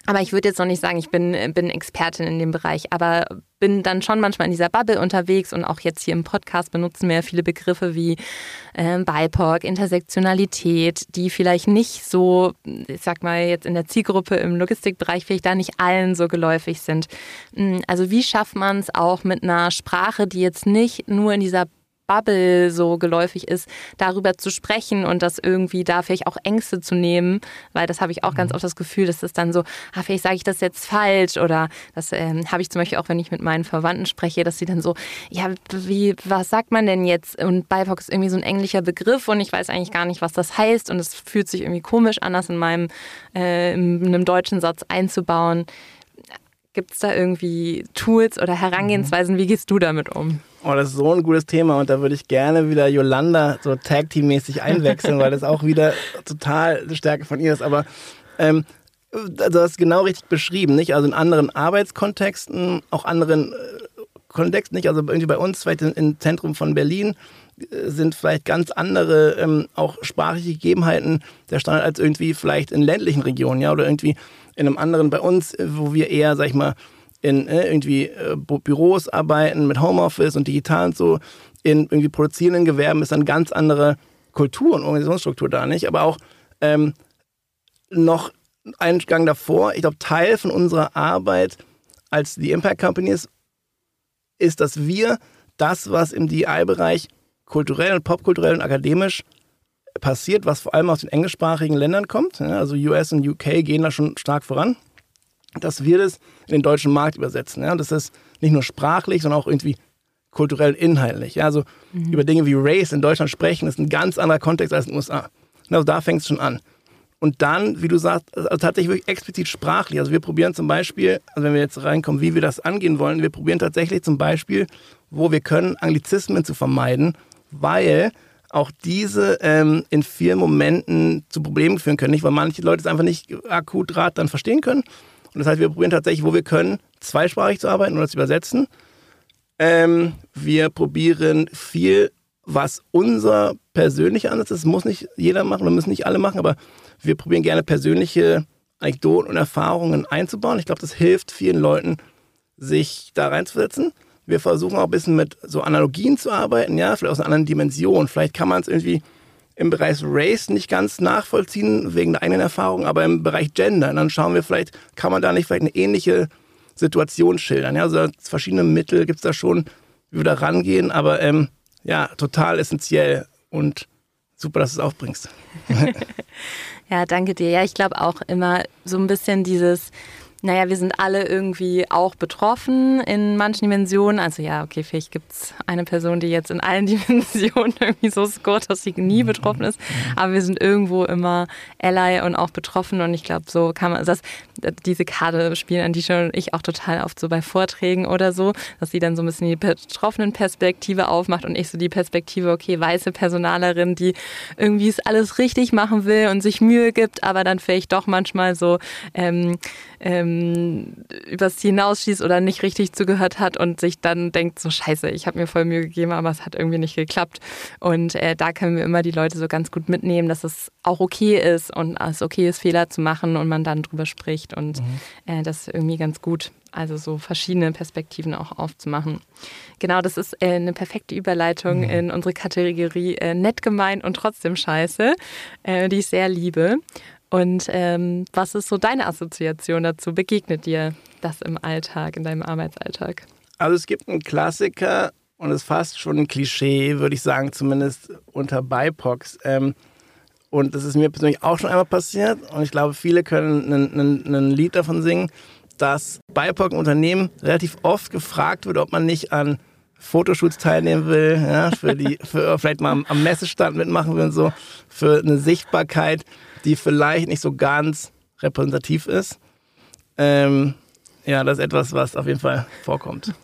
Aber ich würde jetzt noch nicht sagen, ich bin, bin Expertin in dem Bereich, aber bin dann schon manchmal in dieser Bubble unterwegs und auch jetzt hier im Podcast benutzen wir ja viele Begriffe wie äh, B I P O C, Intersektionalität, die vielleicht nicht so, ich sag mal jetzt in der Zielgruppe im Logistikbereich vielleicht da nicht allen so geläufig sind. Also wie schafft man es auch mit einer Sprache, die jetzt nicht nur in dieser Bubble so geläufig ist, darüber zu sprechen und das irgendwie da vielleicht auch Ängste zu nehmen, weil das habe ich auch ganz oft das Gefühl, dass es dann so, ah, vielleicht sage ich das jetzt falsch oder das ähm, habe ich zum Beispiel auch, wenn ich mit meinen Verwandten spreche, dass sie dann so, ja, wie, was sagt man denn jetzt? Und B I P O C ist irgendwie so ein englischer Begriff und ich weiß eigentlich gar nicht, was das heißt und es fühlt sich irgendwie komisch an, das in meinem, äh, in einem deutschen Satz einzubauen. Gibt es da irgendwie Tools oder Herangehensweisen? Wie gehst du damit um? Oh, das ist so ein gutes Thema und da würde ich gerne wieder Yolanda so Tag-Team-mäßig einwechseln, weil das auch wieder total eine Stärke von ihr ist. Aber ähm, du hast genau richtig beschrieben, nicht? Also in anderen Arbeitskontexten, auch anderen äh, Kontexten, nicht? Also irgendwie bei uns, vielleicht im Zentrum von Berlin, äh, sind vielleicht ganz andere ähm, auch sprachliche Gegebenheiten der Standard als irgendwie vielleicht in ländlichen Regionen, ja, oder irgendwie in einem anderen bei uns, wo wir eher, sag ich mal, in äh, irgendwie äh, Büros arbeiten mit Homeoffice und digital und so, in irgendwie produzierenden Gewerben ist dann ganz andere Kultur und Organisationsstruktur da, nicht? Aber auch ähm, noch einen Gang davor, ich glaube, Teil von unserer Arbeit als die Impact Companies ist, dass wir das, was im D E I-Bereich kulturell und popkulturell und akademisch passiert, was vor allem aus den englischsprachigen Ländern kommt, ja, also U S und U K gehen da schon stark voran, dass wir das in den deutschen Markt übersetzen. Ja? Und das ist nicht nur sprachlich, sondern auch irgendwie kulturell inhaltlich. Ja? Also mhm. über Dinge wie Race in Deutschland sprechen, ist ein ganz anderer Kontext als in den U S A. Also da fängt es schon an. Und dann, wie du sagst, also tatsächlich wirklich explizit sprachlich. Also wir probieren zum Beispiel, also wenn wir jetzt reinkommen, wie wir das angehen wollen, wir probieren tatsächlich zum Beispiel, wo wir können, Anglizismen zu vermeiden, weil auch diese ähm, in vielen Momenten zu Problemen führen können. Nicht, weil manche Leute es einfach nicht akut gerade dann verstehen können. Und das heißt, wir probieren tatsächlich, wo wir können, zweisprachig zu arbeiten oder zu übersetzen. Ähm, wir probieren viel, was unser persönlicher Ansatz ist. Das muss nicht jeder machen, oder müssen nicht alle machen, aber wir probieren gerne persönliche Anekdoten und Erfahrungen einzubauen. Ich glaube, das hilft vielen Leuten, sich da reinzusetzen. Wir versuchen auch ein bisschen mit so Analogien zu arbeiten, ja, vielleicht aus einer anderen Dimension. Vielleicht kann man es irgendwie im Bereich Race nicht ganz nachvollziehen, wegen der eigenen Erfahrung, aber im Bereich Gender. Und dann schauen wir vielleicht, kann man da nicht vielleicht eine ähnliche Situation schildern. Ja, also verschiedene Mittel gibt es da schon, wie wir da rangehen, aber ähm, ja, total essentiell und super, dass du es aufbringst. Ja, danke dir. Ja, ich glaube auch immer so ein bisschen dieses, naja, wir sind alle irgendwie auch betroffen in manchen Dimensionen. Also ja, okay, vielleicht gibt es eine Person, die jetzt in allen Dimensionen irgendwie so scoret, dass sie nie betroffen ist. Aber wir sind irgendwo immer Ally und auch betroffen. Und ich glaube, so kann man das, diese Karte spielen Andisha und ich auch total oft so bei Vorträgen oder so, dass sie dann so ein bisschen die betroffenen Perspektive aufmacht und ich so die Perspektive, okay, weiße Personalerin, die irgendwie es alles richtig machen will und sich Mühe gibt, aber dann vielleicht doch manchmal so ähm, ähm, übers Ziel hinausschießt oder nicht richtig zugehört hat und sich dann denkt, so scheiße, ich habe mir voll Mühe gegeben, aber es hat irgendwie nicht geklappt. Und äh, da können wir immer die Leute so ganz gut mitnehmen, dass es auch okay ist und es okay ist, Fehler zu machen und man dann drüber spricht und mhm. äh, das ist irgendwie ganz gut. Also so verschiedene Perspektiven auch aufzumachen. Genau, das ist äh, eine perfekte Überleitung mhm. in unsere Kategorie äh, nett gemeint und trotzdem scheiße, äh, die ich sehr liebe. Und ähm, was ist so deine Assoziation dazu? Begegnet dir das im Alltag, in deinem Arbeitsalltag? Also es gibt einen Klassiker und es ist fast schon ein Klischee, würde ich sagen, zumindest unter B I P O Cs. Ähm, und das ist mir persönlich auch schon einmal passiert und ich glaube, viele können ein Lied davon singen, dass B I P O C im Unternehmen relativ oft gefragt wird, ob man nicht an Fotoshoots teilnehmen will, ja, für die, für vielleicht mal am, am Messestand mitmachen will und so, für eine Sichtbarkeit, die vielleicht nicht so ganz repräsentativ ist. Ähm, ja, das ist etwas, was auf jeden Fall vorkommt.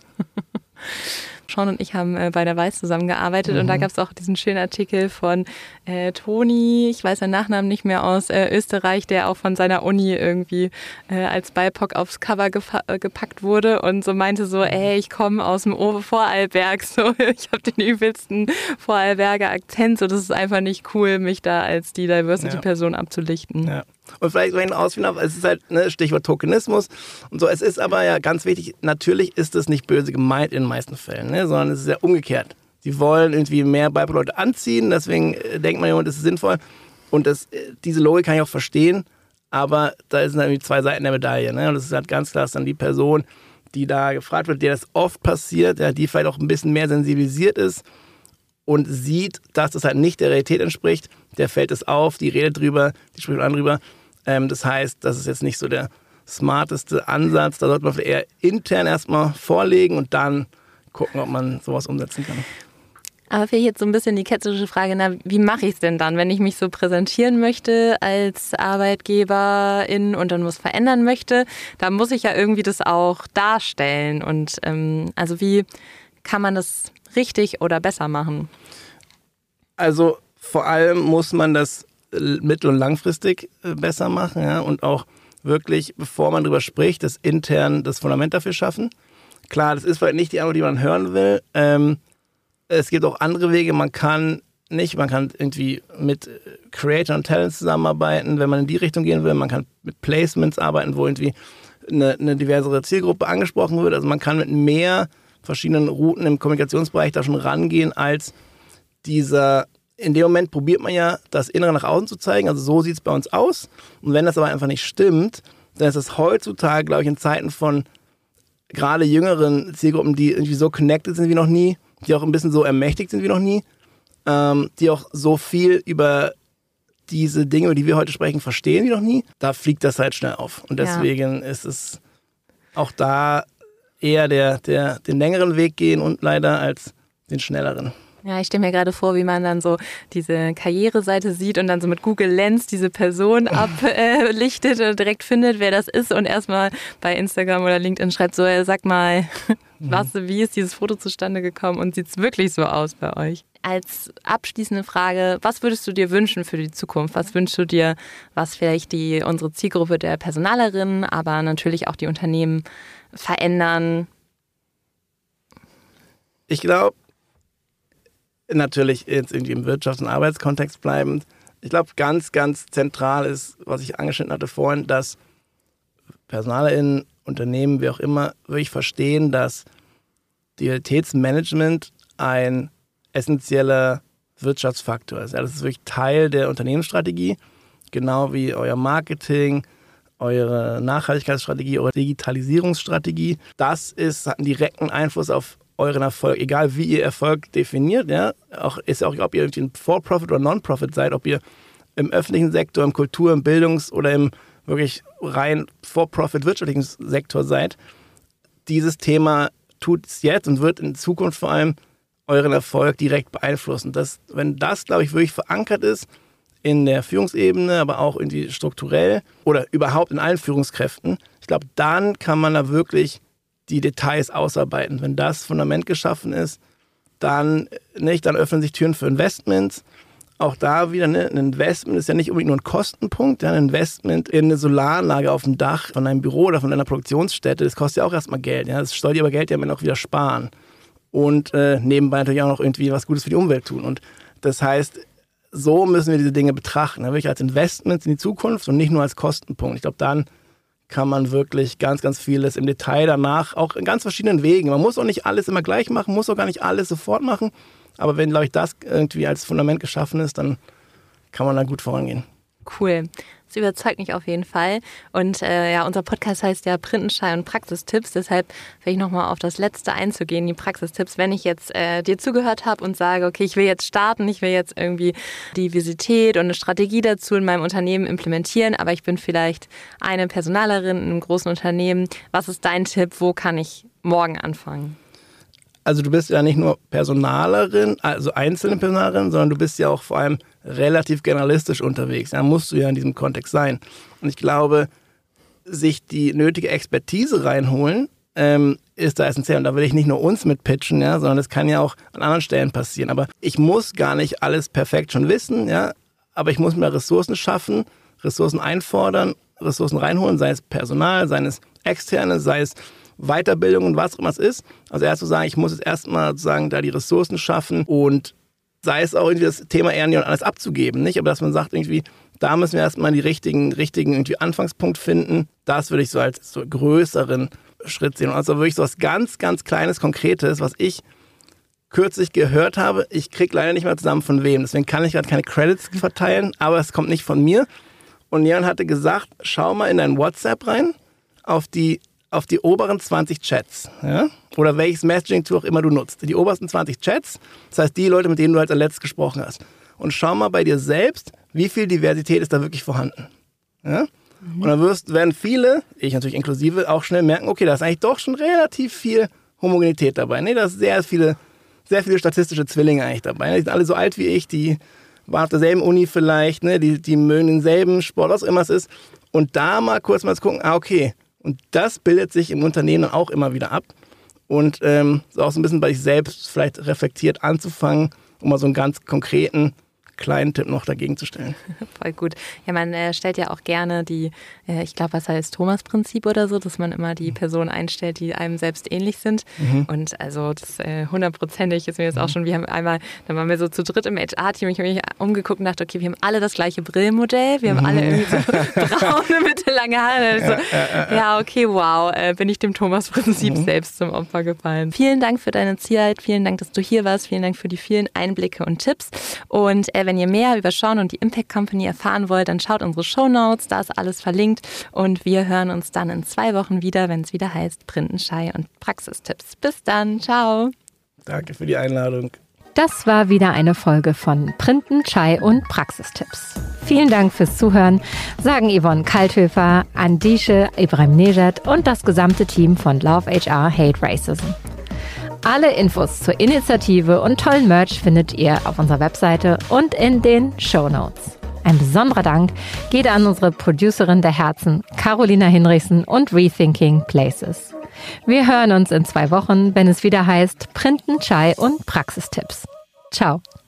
Sean und ich haben äh, bei der Weiß zusammengearbeitet mhm. und da gab es auch diesen schönen Artikel von äh, Toni, ich weiß seinen Nachnamen nicht mehr, aus äh, Österreich, der auch von seiner Uni irgendwie äh, als B I P O C aufs Cover gefa- äh, gepackt wurde und so meinte so, ey, ich komme aus dem o- Vorarlberg, so, ich habe den übelsten Vorarlberger Akzent, so, das ist einfach nicht cool, mich da als die Diversity-Person ja. abzulichten. Ja. Und vielleicht soll ich noch ausführen, aber es ist halt, ne, Stichwort Tokenismus und so. Es ist aber ja ganz wichtig, natürlich ist es nicht böse gemeint in den meisten Fällen, ne, sondern es ist ja umgekehrt. Sie wollen irgendwie mehr Bipolar-Leute anziehen, deswegen denkt man, das ist sinnvoll. Und das, diese Logik kann ich auch verstehen, aber da sind irgendwie zwei Seiten der Medaille. Ne? Und das ist halt ganz klar, dass dann die Person, die da gefragt wird, der das oft passiert, ja, die vielleicht auch ein bisschen mehr sensibilisiert ist und sieht, dass das halt nicht der Realität entspricht, der fällt es auf, die redet drüber, die spricht an drüber. Ähm, das heißt, das ist jetzt nicht so der smarteste Ansatz. Da sollte man eher intern erstmal vorlegen und dann gucken, ob man sowas umsetzen kann. Aber für jetzt so ein bisschen die ketzerische Frage, na, wie mache ich es denn dann, wenn ich mich so präsentieren möchte als Arbeitgeberin und dann was verändern möchte? Da muss ich ja irgendwie das auch darstellen. Und ähm, also wie kann man das richtig oder besser machen? Also vor allem muss man das mittel- und langfristig besser machen, ja, und auch wirklich, bevor man darüber spricht, das intern das Fundament dafür schaffen. Klar, das ist vielleicht nicht die Antwort, die man hören will. Ähm, Es gibt auch andere Wege, man kann nicht, man kann irgendwie mit Creator und Talents zusammenarbeiten, wenn man in die Richtung gehen will, man kann mit Placements arbeiten, wo irgendwie eine, eine diversere Zielgruppe angesprochen wird, also man kann mit mehr verschiedenen Routen im Kommunikationsbereich da schon rangehen, als dieser, in dem Moment probiert man ja, das Innere nach außen zu zeigen, also so sieht es bei uns aus, und wenn das aber einfach nicht stimmt, dann ist das heutzutage, glaube ich, in Zeiten von gerade jüngeren Zielgruppen, die irgendwie so connected sind wie noch nie, die auch ein bisschen so ermächtigt sind wie noch nie, ähm, die auch so viel über diese Dinge, über die wir heute sprechen, verstehen wie noch nie, da fliegt das halt schnell auf. Und deswegen ja. ist es auch da eher der, der, den längeren Weg gehen und leider als den schnelleren. Ja, ich stelle mir gerade vor, wie man dann so diese Karriereseite sieht und dann so mit Google Lens diese Person ablichtet oder direkt findet, wer das ist und erstmal bei Instagram oder LinkedIn schreibt so, sag mal, was, wie ist dieses Foto zustande gekommen und sieht es wirklich so aus bei euch? Als abschließende Frage, was würdest du dir wünschen für die Zukunft? Was wünschst du dir, was vielleicht die unsere Zielgruppe der Personalerinnen, aber natürlich auch die Unternehmen verändern? Ich glaube, natürlich jetzt irgendwie im Wirtschafts- und Arbeitskontext bleibend. Ich glaube, ganz, ganz zentral ist, was ich angeschnitten hatte vorhin, dass PersonalerInnen, Unternehmen, wie auch immer, wirklich verstehen, dass Diversitätsmanagement ein essentieller Wirtschaftsfaktor ist. Ja, das ist wirklich Teil der Unternehmensstrategie, genau wie euer Marketing, eure Nachhaltigkeitsstrategie, eure Digitalisierungsstrategie. Das ist, hat einen direkten Einfluss auf euren Erfolg, egal wie ihr Erfolg definiert, ja, auch, ist auch, ob ihr irgendwie ein For-Profit oder Non-Profit seid, ob ihr im öffentlichen Sektor, im Kultur-, im Bildungs- oder im wirklich rein For-Profit wirtschaftlichen Sektor seid. Dieses Thema tut es jetzt und wird in Zukunft vor allem euren Erfolg direkt beeinflussen. Das, wenn das, glaube ich, wirklich verankert ist in der Führungsebene, aber auch irgendwie strukturell oder überhaupt in allen Führungskräften, ich glaube, dann kann man da wirklich die Details ausarbeiten. Wenn das Fundament geschaffen ist, dann, nicht, dann öffnen sich Türen für Investments. Auch da wieder, ne, ein Investment ist ja nicht unbedingt nur ein Kostenpunkt. Ja, ein Investment in eine Solaranlage auf dem Dach von einem Büro oder von einer Produktionsstätte, das kostet ja auch erstmal Geld. Ja, das soll dir aber Geld ja immer noch wieder sparen. Und äh, nebenbei natürlich auch noch irgendwie was Gutes für die Umwelt tun. Und das heißt, so müssen wir diese Dinge betrachten. Ja, wirklich als Investments in die Zukunft und nicht nur als Kostenpunkt. Ich glaube, dann kann man wirklich ganz, ganz vieles im Detail danach, auch in ganz verschiedenen Wegen. Man muss auch nicht alles immer gleich machen, muss auch gar nicht alles sofort machen. Aber wenn, glaube ich, das irgendwie als Fundament geschaffen ist, dann kann man da gut vorangehen. Cool. Das überzeugt mich auf jeden Fall. Und äh, ja, unser Podcast heißt ja Printenschein und Praxistipps. Deshalb vielleicht nochmal auf das Letzte einzugehen, die Praxistipps. Wenn ich jetzt äh, dir zugehört habe und sage, okay, ich will jetzt starten, ich will jetzt irgendwie Diversität und eine Strategie dazu in meinem Unternehmen implementieren, aber ich bin vielleicht eine Personalerin in einem großen Unternehmen. Was ist dein Tipp? Wo kann ich morgen anfangen? Also du bist ja nicht nur Personalerin, also einzelne Personalerin, sondern du bist ja auch vor allem relativ generalistisch unterwegs. Da musst du ja in diesem Kontext sein. Und ich glaube, sich die nötige Expertise reinholen, ähm, ist da essentiell. Und da will ich nicht nur uns mitpitchen, ja, sondern das kann ja auch an anderen Stellen passieren. Aber ich muss gar nicht alles perfekt schon wissen, ja, aber ich muss mir Ressourcen schaffen, Ressourcen einfordern, Ressourcen reinholen, sei es Personal, sei es Externe, sei es Weiterbildung und was auch immer es ist. Also erst zu sagen, ich muss jetzt erstmal sozusagen da die Ressourcen schaffen und sei es auch irgendwie das Thema eher nicht und alles abzugeben, nicht? Aber dass man sagt irgendwie, Da müssen wir erstmal die richtigen, richtigen irgendwie Anfangspunkt finden. Das würde ich so als so größeren Schritt sehen. Und also wirklich so was ganz, ganz Kleines, Konkretes, was ich kürzlich gehört habe. Ich kriege leider nicht mehr zusammen von wem. Deswegen kann ich gerade keine Credits verteilen, aber es kommt nicht von mir. Und jemand hatte gesagt, schau mal in dein WhatsApp rein, auf die, auf die oberen zwanzig Chats. Ja? Oder welches Messaging-Tool auch immer du nutzt. Die obersten zwanzig Chats, das heißt die Leute, mit denen du halt als letztes gesprochen hast. Und schau mal bei dir selbst, wie viel Diversität ist da wirklich vorhanden. Ja? Mhm. Und dann wirst, werden viele, ich natürlich inklusive, auch schnell merken, okay, da ist eigentlich doch schon relativ viel Homogenität dabei. Nee, da ist sehr viele, sehr viele statistische Zwillinge eigentlich dabei. Die sind alle so alt wie ich, die waren auf derselben Uni vielleicht, ne? die, die mögen denselben Sport, was immer es ist. Und da mal kurz mal zu gucken, ah, okay, und das bildet sich im Unternehmen dann auch immer wieder ab. Und ähm, so auch so ein bisschen bei sich selbst vielleicht reflektiert anzufangen, um mal so einen ganz konkreten kleinen Tipp noch dagegen zu stellen. Voll gut. Ja, man äh, stellt ja auch gerne die, äh, ich glaube, was heißt Thomas-Prinzip oder so, dass man immer die Personen einstellt, die einem selbst ähnlich sind. Mhm. Und also das äh, hundertprozentig ist mir jetzt auch schon, wir haben einmal, dann waren wir so zu dritt im H R-Team, ich habe mich umgeguckt und dachte, okay, wir haben alle das gleiche Brillenmodell, wir haben mhm. alle irgendwie so braune, mittellange Haare. So, ja, ja, ja, okay, wow, äh, bin ich dem Thomas-Prinzip mhm. selbst zum Opfer gefallen. Vielen Dank für deine Zeit, vielen Dank, dass du hier warst, vielen Dank für die vielen Einblicke und Tipps. Und äh, wenn ihr mehr über Sean und die Impact Company erfahren wollt, dann schaut unsere Shownotes, da ist alles verlinkt und wir hören uns dann in zwei Wochen wieder, wenn es wieder heißt Printenschei und Praxistipps. Bis dann, ciao. Danke für die Einladung. Das war wieder eine Folge von Printenschei und Praxistipps. Vielen Dank fürs Zuhören, sagen Yvonne Kalthöfer, Andische Ibrahim-Nejad und das gesamte Team von Love H R Hate Racism. Alle Infos zur Initiative und tollen Merch findet ihr auf unserer Webseite und in den Shownotes. Ein besonderer Dank geht an unsere Producerin der Herzen, Carolina Hinrichsen und Rethinking Places. Wir hören uns in zwei Wochen, wenn es wieder heißt Printenschei und Praxistipps. Ciao.